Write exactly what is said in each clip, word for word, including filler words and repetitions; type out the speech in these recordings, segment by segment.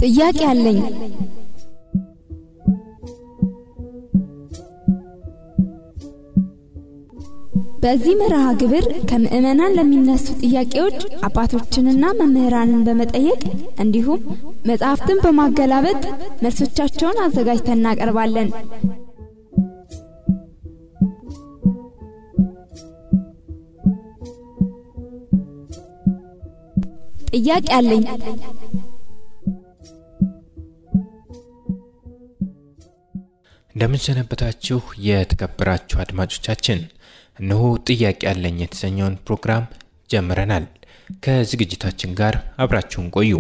ጥያቄ አለኝ። በዚህ መርሃ ግብር ከምእመናን ለሚነሱ ጥያቄዎች አባቶችንና መምህራንን በመጠየቅ እንዲሁም መጻሕፍትን በማገላበጥ መልሶቻቸውን አዘጋጅተን እናቀርባለን። ጥያቄ አለኝ። እንደምን ሰነበታችሁ የተከበራችሁ አድማጮቻችን። እነሆ ጥያቄ አለኝ የተሰኘውን ፕሮግራም ጀምረናል። ከዝግጅታችን ጋር አብራችሁን ቆዩ።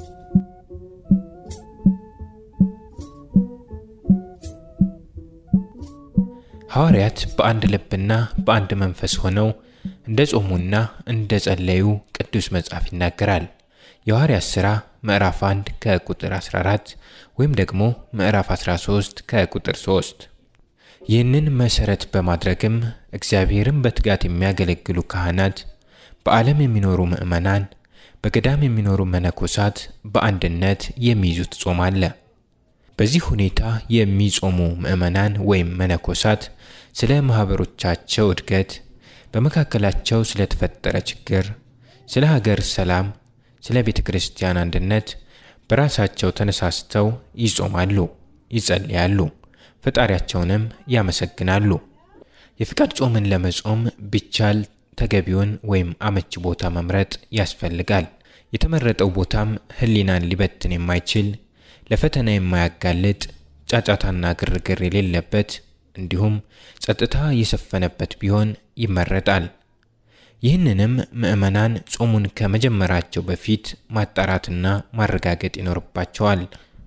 ሐዋርያት በአንድ ልብና በአንድ መንፈስ ሆነው እንደ ጾሙና እንደ ጸለዩ ቅዱስ መጽሐፍ ይናገራል። የሐዋርያት ሥራ ምዕራፍ አንድ ከቁጥር አስራ አራት ወይም ደግሞ ምዕራፍ አስራ ሶስት ከቁጥር ሶስት። ይህንን መሰረት በማድረግም እግዚአብሔርን በትጋት የሚያገለግሉ ካህናት፣ በዓለም የሚኖሩ ምእመናን፣ በገዳም የሚኖሩ መነኮሳት በአንድነት የሚይዙት ጾም አለ። በዚህ ሁኔታ የሚጾሙ ምእመናን ወይም መነኮሳት ስለ ማህበሮቻቸው እድገት፣ በመካከላቸው ስለተፈጠረ ችግር፣ ስለ ሀገር ሰላም፣ ስለ ቤተ ክርስቲያን አንድነት በራሳቸው ተነሳስተው ይጾማሉ፣ ይጸልያሉ፣ ፈጣሪያቸውንም ያመሰግናሉ። የፍቃድ ጾምን ለመጾም ቢቻል ተገቢውን ወይም አመቺ ቦታ መምረጥ ያስፈልጋል። የተመረጠው ቦታም ህሊናን ሊበትን የማይችል፣ ለፈተና የማያጋልጥ፣ ጫጫታና ግርግር የሌለበት እንዲሁም ጸጥታ የሰፈነበት ቢሆን ይመረጣል። ይህንንም ምእመናን ጾሙን ከመጀመራቸው በፊት ማጣራትና ማረጋገጥ ይኖርባቸዋል።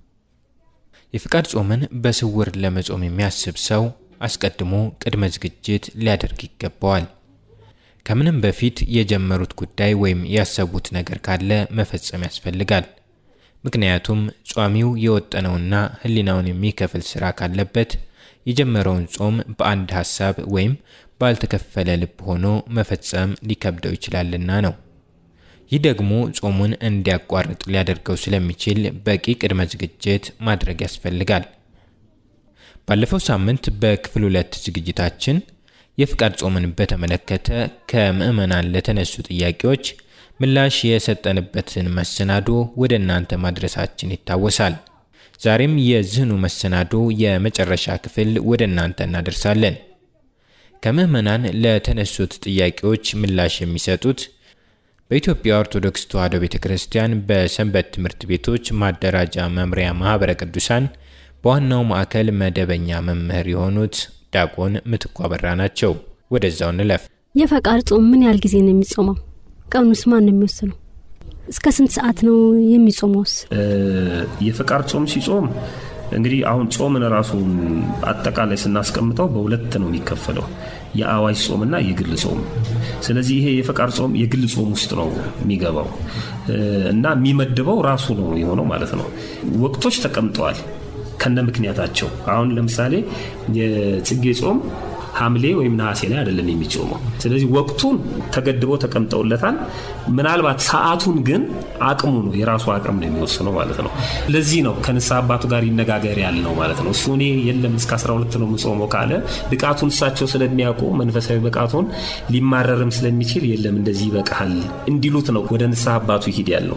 የፍቃድ ጾምን በስውር ለመጾም የሚያስብ ሰው አስቀድሞ ቅድመ ዝግጅት ሊያደርግ ይገባዋል። ከምንም በፊት የጀመሩት ጉዳይ ወይም ያሰቡት ነገር ካለ መፈጸም ያስፈልጋል። ምክንያቱም ጿሚው የወጠነውና ህሊናውን የሚከፍል ሥራ ካለበት የጀመረውን ጾም በአንድ ሐሳብ ወይም ባልተከፈለ ልብ ሆኖ መፈጸም ሊከብደው ይችላልና ነው። ይህ ደግሞ ጾሙን እንዲያቋርጥ ሊያደርገው ስለሚችል በቂ ቅድመ ዝግጅት ማድረግ ያስፈልጋል። ባለፈው ሳምንት በክፍል ሁለት ዝግጅታችን የፍቃድ ጾምን በተመለከተ ከምእመናን ለተነሱ ጥያቄዎች ምላሽ የሰጠንበትን መሰናዶ ወደ እናንተ ማድረሳችን ይታወሳል። ዛሬም የዚህኑ መሰናዶ የመጨረሻ ክፍል ወደ እናንተ እናደርሳለን። ከምእመናን ለተነሱት ጥያቄዎች ምላሽ የሚሰጡት በኢትዮጵያ ኦርቶዶክስ ተዋሕዶ ቤተክርስቲያን በሰንበት ትምህርት ቤቶች ማደራጃ መምሪያ ማህበረ ቅዱሳን በዋናው ማዕከል መደበኛ መምህር የሆኑት ዲያቆን ምትኩ አበራ ናቸው። ወደዛው እንለፍ። የፍቃድ ጾም ምን ያህል ጊዜ ነው የሚጾመው? ቀኑስ ማን ነው የሚወስነው? እስከ ስንት ሰዓት ነው የሚጾመውስ? የፍቃድ ጾም ሲጾም እንግዲህ አሁን ጾምን ራሱን አጠቃላይ ስናስቀምጠው በሁለት ነው የሚከፈለው፣ የአዋጅ ጾምና የግል ጾም። ስለዚህ ይሄ የፍቃድ ጾም የግል ጾም ውስጥ ነው የሚገባው እና የሚመደበው ራሱ ነው የሆነው ማለት ነው። ወቅቶች ተቀምጠዋል ከነ ምክንያታቸው። አሁን ለምሳሌ የጽጌ ጾም ሐምሌ ወይም ነሐሴ ላይ አይደለም የሚጾመው። ስለዚህ ወቅቱን ተገድበው ተቀምጠውለታል። ምናልባት ሰዓቱን ግን አቅሙ ነው የራሱ አቅም ነው የሚወስነው ማለት ነው። ለዚህ ነው ከንስሐ አባቱ ጋር ይነጋገር ያልነው ማለት ነው። እሱ እኔ የለም እስከ አስራ ሁለት ነው የምጾመው ካለ ብቃቱን እሳቸው ስለሚያውቁ መንፈሳዊ ብቃቱን ሊማረርም ስለሚችል የለም እንደዚህ ይበቃል እንዲሉት ነው ወደ ንስሐ አባቱ ይሄድ ያልነው።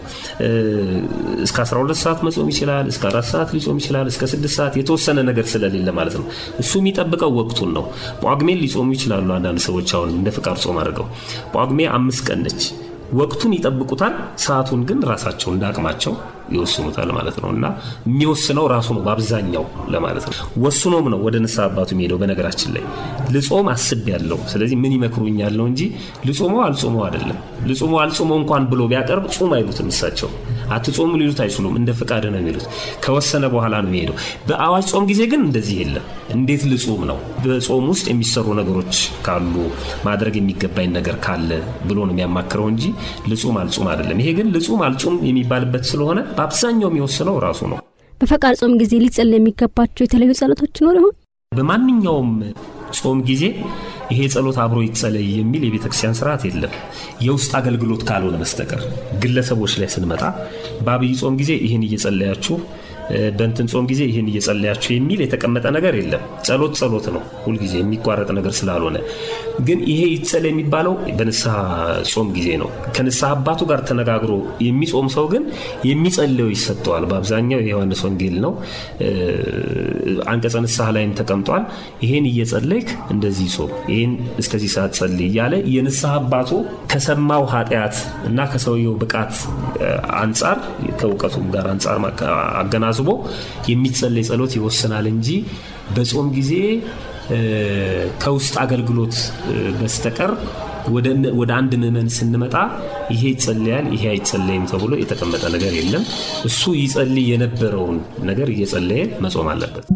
እስከ አስራ ሁለት ሰዓት መጾም ይችላል፣ እስከ አራት ሰዓት ሊጾም ይችላል፣ እስከ ስድስት ሰዓት የተወሰነ ነገር ስለሌለ ማለት ነው። እሱ የሚጠብቀው ወቅቱን ነው። ጳጉሜ ሊጾሙ ይችላሉ አንዳንድ ሰዎች አሁን እንደ ፍቃድ ጾም አድርገው። ጳጉሜ አምስት ቀን ነች። ወቅቱን ይጠብቁታል፣ ሰዓቱን ግን ራሳቸው እንዳቅማቸው ይወስኑታል ማለት ነውና የሚወስነው ራሱ ነው በአብዛኛው ለማለት ነው። ወስኖም ነው ወደ ንስሐ አባቱ የሚሄደው። በነገራችን ላይ ልጾም አስቤያለሁ ስለዚህ ምን ይመክሩኛል ነው እንጂ ልጾመው አልጾመው አይደለም። ልጾመው አልጾመው እንኳን ብሎ ቢያቀርብ ጾም አይሉትም እሳቸው። አትጾሙ ሊሉት አይችሉም፣ እንደ ፍቃድ ነው የሚሉት። ከወሰነ በኋላ ነው የሚሄደው። በአዋጅ ጾም ጊዜ ግን እንደዚህ የለም። እንዴት ልጾም ነው? በጾም ውስጥ የሚሰሩ ነገሮች ካሉ ማድረግ የሚገባኝ ነገር ካለ ብሎ ነው የሚያማክረው እንጂ ልጾም አልጾም አይደለም። ይሄ ግን ልጾም አልጾም የሚባልበት ስለሆነ በአብዛኛው የሚወስነው ራሱ ነው። በፍቃድ ጾም ጊዜ ሊጸለይ የሚገባቸው የተለዩ ጸሎቶች ነው ይሆን? በማንኛውም ጾም ጊዜ ይሄ ጸሎት አብሮ ይጸለይ የሚል የቤተክርስቲያን ስርዓት የለም የውስጥ አገልግሎት ካልሆነ በስተቀር። ግለሰቦች ላይ ስንመጣ በአብይ ጾም ጊዜ ይሄን እየጸለያችሁ በእንትን ጾም ጊዜ ይሄን እየጸለያችሁ የሚል የተቀመጠ ነገር የለም። ጸሎት ጸሎት ነው ሁሉ ጊዜ የሚቋረጥ ነገር ስላልሆነ። ግን ይሄ ይጸለይ የሚባለው በንስሐ ጾም ጊዜ ነው። ከንስሐ አባቱ ጋር ተነጋግሮ የሚጾም ሰው ግን የሚጸልየው ይሰጠዋል። በአብዛኛው የዮሐንስ ወንጌል ነው አንቀጸ ንስሐ ላይም ተቀምጧል። ይሄን እየጸለይክ እንደዚህ ጾም፣ ይሄን እስከዚህ ሰዓት ጸልይ እያለ የንስሐ አባቱ ከሰማው ኃጢአት እና ከሰውየው ብቃት አንጻር ከእውቀቱም ጋር አንጻር አገናዝቦ የሚጸለይ ጸሎት ይወስናል እንጂ በጾም ጊዜ ከውስጥ አገልግሎት በስተቀር ወደ ወደ አንድ ምዕመን ስንመጣ ይሄ ይጸልያል ይሄ አይጸልይም ተብሎ የተቀመጠ ነገር የለም። እሱ ይጸልይ የነበረውን ነገር እየጸለየ መጾም አለበት።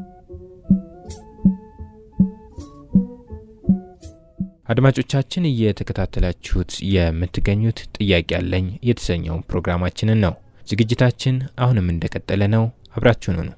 አድማጮቻችን እየተከታተላችሁት የምትገኙት ጥያቄ ያለኝ የተሰኘው ፕሮግራማችንን ነው። ዝግጅታችን አሁንም እንደቀጠለ ነው። አብራችሁን ሁኑ።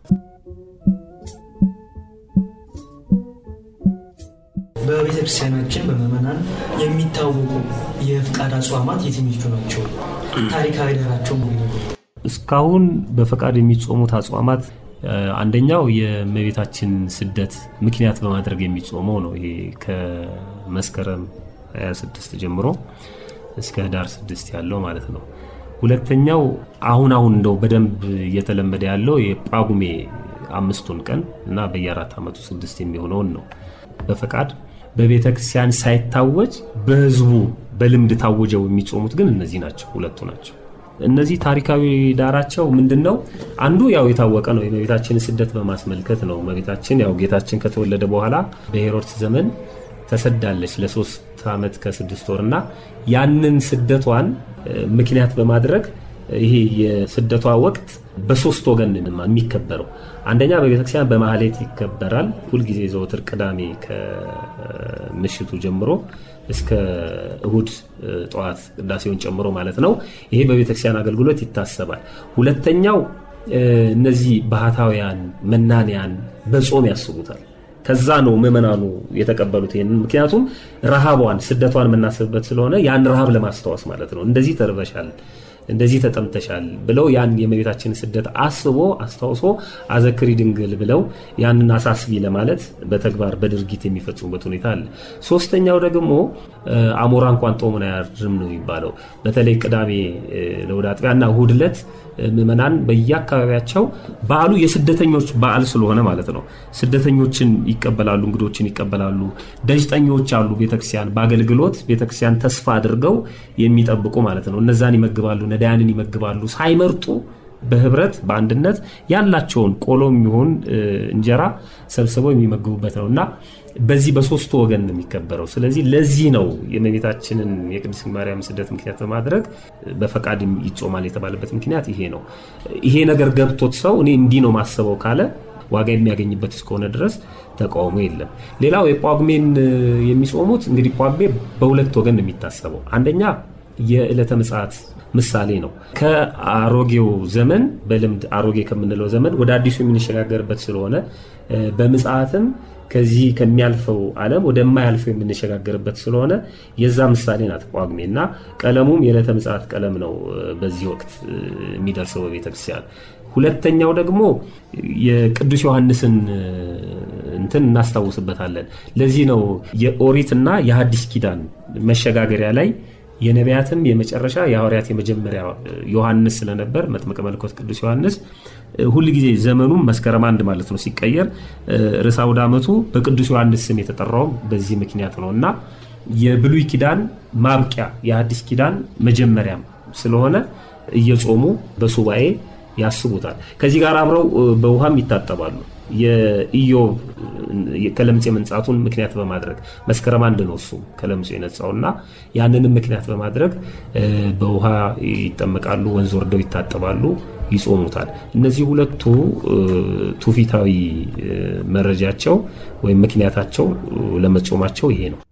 በቤተክርስቲያናችን በመመናን የሚታወቁ የፍቃድ አጽዋማት የትኞቹ ናቸው? ታሪካዊ ዳራቸው ምን ነው? እስካሁን በፍቃድ የሚጾሙት አጽዋማት አንደኛው የእመቤታችን ስደት ምክንያት በማድረግ የሚጾመው ነው። ይሄ ከመስከረም ሃያ ስድስት ጀምሮ እስከ ዳር ስድስት ያለው ማለት ነው። ሁለተኛው አሁን አሁን እንደው በደንብ እየተለመደ ያለው የጳጉሜ አምስቱን ቀን እና በየአራት አመቱ ስድስት የሚሆነውን ነው። በፍቃድ በቤተክርስቲያን ሳይታወጅ በህዝቡ በልምድ ታወጀው የሚጾሙት ግን እነዚህ ናቸው፣ ሁለቱ ናቸው። እነዚህ ታሪካዊ ዳራቸው ምንድነው? አንዱ ያው የታወቀ ነው፣ የእመቤታችን ስደት በማስመልከት ነው። እመቤታችን ያው ጌታችን ከተወለደ በኋላ በሄሮድስ ዘመን ተሰዳለች ለሶስት አመት ከስድስት ወርና ያንን ስደቷን ምክንያት በማድረግ ይሄ የስደቷ ወቅት በሶስት ወገን ነው የሚከበረው። አንደኛ በቤተክርስቲያን በማህሌት ይከበራል ሁሉ ጊዜ ዘወትር ቅዳሜ ከምሽቱ ጀምሮ እስከ እሁድ ጧት ቅዳሴውን ጨምሮ ማለት ነው። ይሄ በቤተክርስቲያን አገልግሎት ይታሰባል። ሁለተኛው እነዚህ ባህታውያን መናንያን በጾም ያስቡታል። ከዛ ነው ምእመናኑ የተቀበሉት ይሄን። ምክንያቱም ረሃቧን ስደቷን መናሰብበት ስለሆነ ያን ረሃብ ለማስተዋወስ ማለት ነው። እንደዚህ ተርበሻል እንደዚህ ተጠምተሻል ብለው ያን የእመቤታችን ስደት አስቦ አስተዋውሶ አዘክሪ ድንግል ብለው ያንን አሳስቢ ለማለት በተግባር በድርጊት የሚፈጽሙበት ሁኔታ አለ። ሶስተኛው ደግሞ አሞራ እንኳን ጦሙን አያድርም ነው የሚባለው። በተለይ ቅዳሜ ለእሑድ አጥቢያና እሑድ ዕለት ምእመናን በየአካባቢያቸው በዓሉ የስደተኞች በዓል ስለሆነ ማለት ነው ስደተኞችን ይቀበላሉ፣ እንግዶችን ይቀበላሉ። ደጅጠኞች አሉ ቤተክርስቲያን በአገልግሎት ቤተክርስቲያን ተስፋ አድርገው የሚጠብቁ ማለት ነው። እነዛን ይመግባሉ፣ ነዳያንን ይመግባሉ። ሳይመርጡ በህብረት በአንድነት ያላቸውን ቆሎም ይሁን እንጀራ ሰብስበው የሚመግቡበት ነውና በዚህ በሶስቱ ወገን ነው የሚከበረው። ስለዚህ ለዚህ ነው የእመቤታችንን የቅድስት ማርያም ስደት ምክንያት በማድረግ በፈቃድ ይጾማል የተባለበት ምክንያት ይሄ ነው። ይሄ ነገር ገብቶት ሰው እኔ እንዲህ ነው ማሰበው ካለ ዋጋ የሚያገኝበት እስከሆነ ድረስ ተቃውሞ የለም። ሌላው የጳጉሜን የሚጾሙት እንግዲህ ጳጉሜ በሁለት ወገን ነው የሚታሰበው። አንደኛ የዕለተ ምጽአት ምሳሌ ነው። ከአሮጌው ዘመን በልምድ አሮጌ ከምንለው ዘመን ወደ አዲሱ የምንሸጋገርበት ስለሆነ በምጽአትም ከዚህ ከሚያልፈው ዓለም ወደማያልፈው የምንሸጋገርበት ስለሆነ የዛ ምሳሌ ናት ጳጉሜና ቀለሙም የዕለተ ምጽአት ቀለም ነው በዚህ ወቅት የሚደርሰው በቤተክርስቲያን። ሁለተኛው ደግሞ የቅዱስ ዮሐንስን እንትን እናስታውስበታለን። ለዚህ ነው የኦሪትና የሐዲስ ኪዳን መሸጋገሪያ ላይ የነቢያትም የመጨረሻ የሐዋርያት የመጀመሪያ ዮሐንስ ስለነበር መጥምቀ መለኮት ቅዱስ ዮሐንስ ሁሉ ጊዜ ዘመኑም መስከረም አንድ ማለት ነው ሲቀየር ርዕሰ አውደ ዓመቱ በቅዱስ ዮሐንስ ስም የተጠራው በዚህ ምክንያት ነውና የብሉይ ኪዳን ማብቂያ የሐዲስ ኪዳን መጀመሪያም ስለሆነ እየጾሙ በሱባኤ ያስቡታል። ከዚህ ጋር አብረው በውሃም ይታጠባሉ። የኢዮብ ከለምጽ መንጻቱን ምክንያት በማድረግ መስከረም አንድ ነው እሱ ከለምጽ የነጻውና ያንንም ምክንያት በማድረግ በውሃ ይጠመቃሉ፣ ወንዝ ወርደው ይታጠባሉ፣ ይጾሙታል። እነዚህ ሁለቱ ቱፊታዊ መረጃቸው ወይም ምክንያታቸው ለመጾማቸው ይሄ ነው።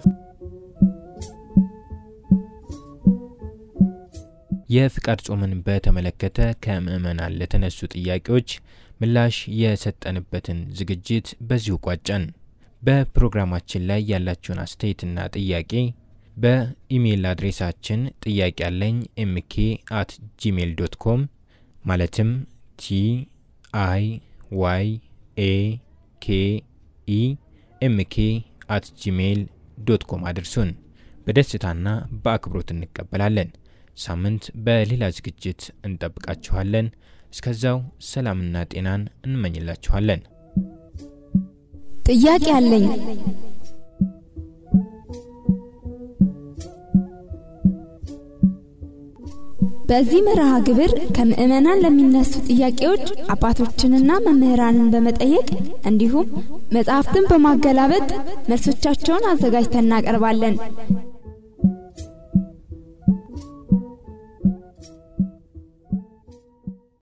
የፍቃድ ጾምን በተመለከተ ከምእመናን ለተነሱ ጥያቄዎች ምላሽ የሰጠንበትን ዝግጅት በዚሁ ቋጨን። በፕሮግራማችን ላይ ያላችሁን አስተያየትና ጥያቄ በኢሜል አድሬሳችን ጥያቄ ያለኝ ኤም ኬ አት ጂሜል ዶት ኮም ማለትም ቲ አይ ዋይ ኤ ኬ ኢ ኤም ኬ አት ጂሜል ዶት ኮም አድርሱን። በደስታና በአክብሮት እንቀበላለን። ሳምንት በሌላ ዝግጅት እንጠብቃችኋለን። እስከዛው ሰላምና ጤናን እንመኝላችኋለን። ጥያቄ ያለኝ በዚህ መርሃ ግብር ከምእመናን ለሚነሱ ጥያቄዎች አባቶችንና መምህራንን በመጠየቅ እንዲሁም መጻሕፍትን በማገላበጥ መልሶቻቸውን አዘጋጅተን እናቀርባለን።